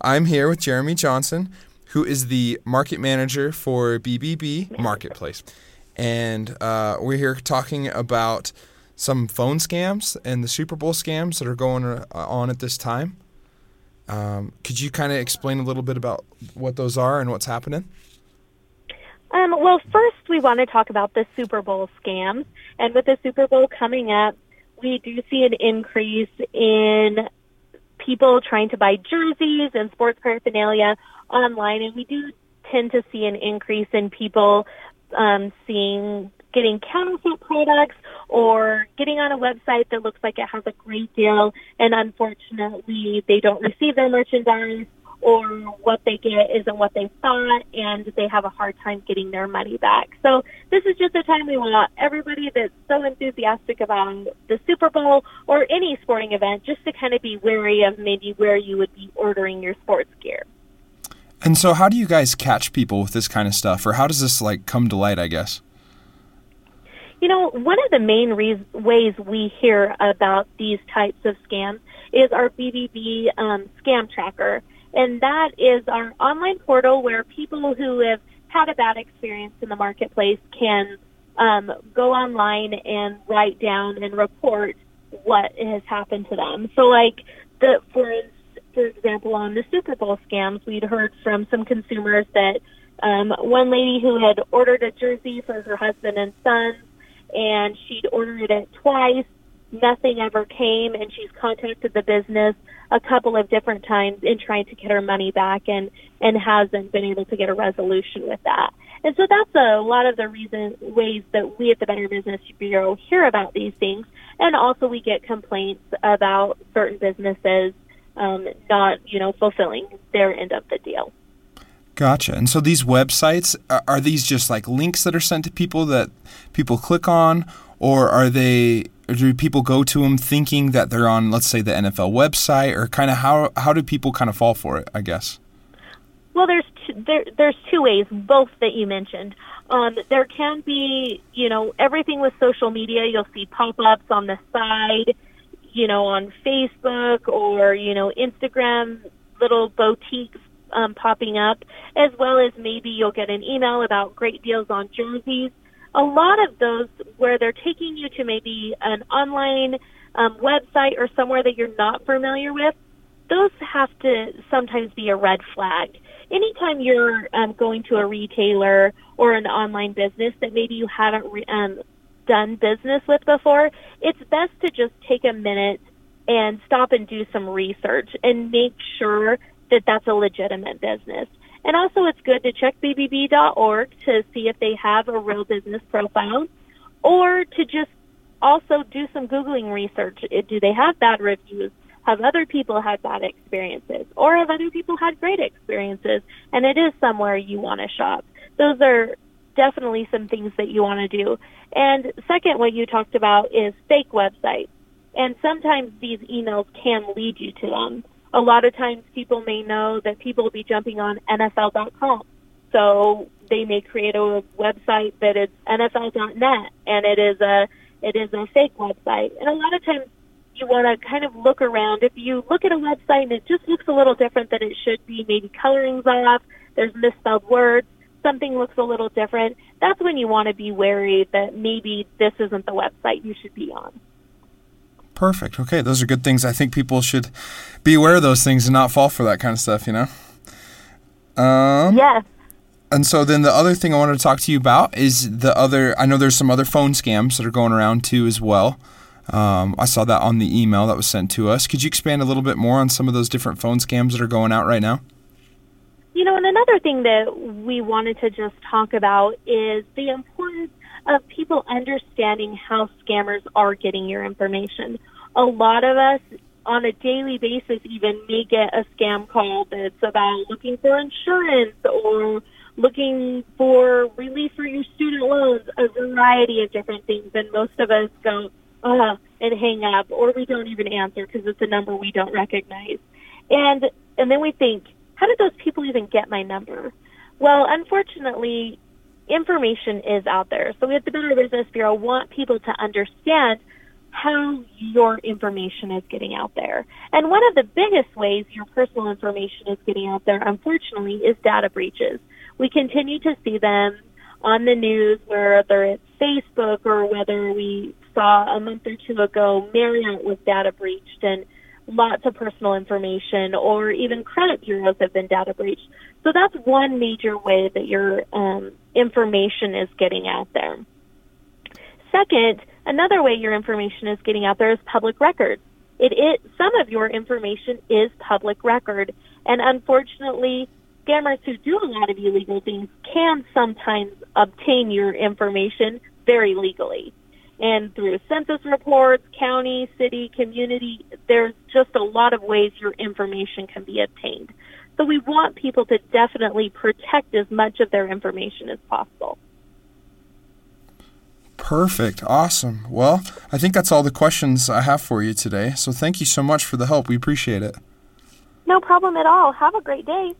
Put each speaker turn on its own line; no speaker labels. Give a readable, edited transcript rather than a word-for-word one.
I'm here with Jeremy Johnson, who is the market manager for BBB Marketplace. And we're here talking about some phone scams and the Super Bowl scams that are going on at this time. Could you kind of explain a little bit about what those are and what's happening?
Well, first we want to talk about the Super Bowl scams. And with the Super Bowl coming up, we do see an increase in people trying to buy jerseys and sports paraphernalia online. And we do tend to see an increase in people getting counterfeit products or getting on a website that looks like it has a great deal, and unfortunately they don't receive their merchandise, or what they get isn't what they thought, and they have a hard time getting their money back. So this is just a time we want everybody that's so enthusiastic about the Super Bowl or any sporting event just to kind of be wary of maybe where you would be ordering your sports gear.
And so how do you guys catch people with this kind of stuff, or how does this come to light, I guess?
You know, one of the main ways we hear about these types of scams is our BBB scam tracker. And that is our online portal where people who have had a bad experience in the marketplace can go online and write down and report what has happened to them. So for example, on the Super Bowl scams, we'd heard from some consumers that one lady who had ordered a jersey for her husband and son, and she'd ordered it twice. Nothing ever came, and she's contacted the business a couple of different times in trying to get her money back and hasn't been able to get a resolution with that. And so that's a lot of the ways that we at the Better Business Bureau hear about these things. And also we get complaints about certain businesses not, fulfilling their end of the deal.
Gotcha. And so these websites, are these just links that are sent to people that people click on, or do people go to them thinking that they're on, let's say, the NFL website, or kind of how do people kind of fall for it, I guess?
Well, there's two ways, both that you mentioned. There can be, everything with social media. You'll see pop-ups on the side, on Facebook or, Instagram, little boutiques popping up, as well as maybe you'll get an email about great deals on jerseys. A lot of those where they're taking you to maybe an online website or somewhere that you're not familiar with, those have to sometimes be a red flag. Anytime you're going to a retailer or an online business that maybe you haven't done business with before, it's best to just take a minute and stop and do some research and make sure that that's a legitimate business. And also it's good to check bbb.org to see if they have a real business profile, or to just also do some Googling research. Do they have bad reviews? Have other people had bad experiences? Or have other people had great experiences? And it is somewhere you want to shop. Those are definitely some things that you want to do. And second, what you talked about is fake websites. And sometimes these emails can lead you to them. A lot of times people may know that people will be jumping on NFL.com. So they may create a website that is NFL.net, and it is a fake website. And a lot of times you want to kind of look around. If you look at a website and it just looks a little different than it should be, maybe coloring's off, there's misspelled words, something looks a little different, that's when you want to be wary that maybe this isn't the website you should be on.
Perfect. Okay, those are good things. I think people should be aware of those things and not fall for that kind of stuff,
Yes.
And so then the other thing I wanted to talk to you about is I know there's some other phone scams that are going around too as well. I saw that on the email that was sent to us. Could you expand a little bit more on some of those different phone scams that are going out right now?
And another thing that we wanted to just talk about is the importance of people understanding how scammers are getting your information. A lot of us on a daily basis even may get a scam call that's about looking for insurance or looking for relief for your student loans, a variety of different things. And most of us go, and hang up, or we don't even answer because it's a number we don't recognize. And then we think, how did those people even get my number? Well, unfortunately, information is out there. So we at the Better Business Bureau want people to understand how your information is getting out there. And one of the biggest ways your personal information is getting out there, unfortunately, is data breaches. We continue to see them on the news, whether it's Facebook or whether we saw a month or two ago Marriott was data breached and lots of personal information, or even credit bureaus have been data breached. So that's one major way that your information is getting out there. Second, another way your information is getting out there is public record. Some of your information is public record, and unfortunately, scammers who do a lot of illegal things can sometimes obtain your information very legally. And through census reports, county, city, community, there's just a lot of ways your information can be obtained. So we want people to definitely protect as much of their information as possible.
Perfect. Awesome. Well, I think that's all the questions I have for you today. So thank you so much for the help. We appreciate it.
No problem at all. Have a great day.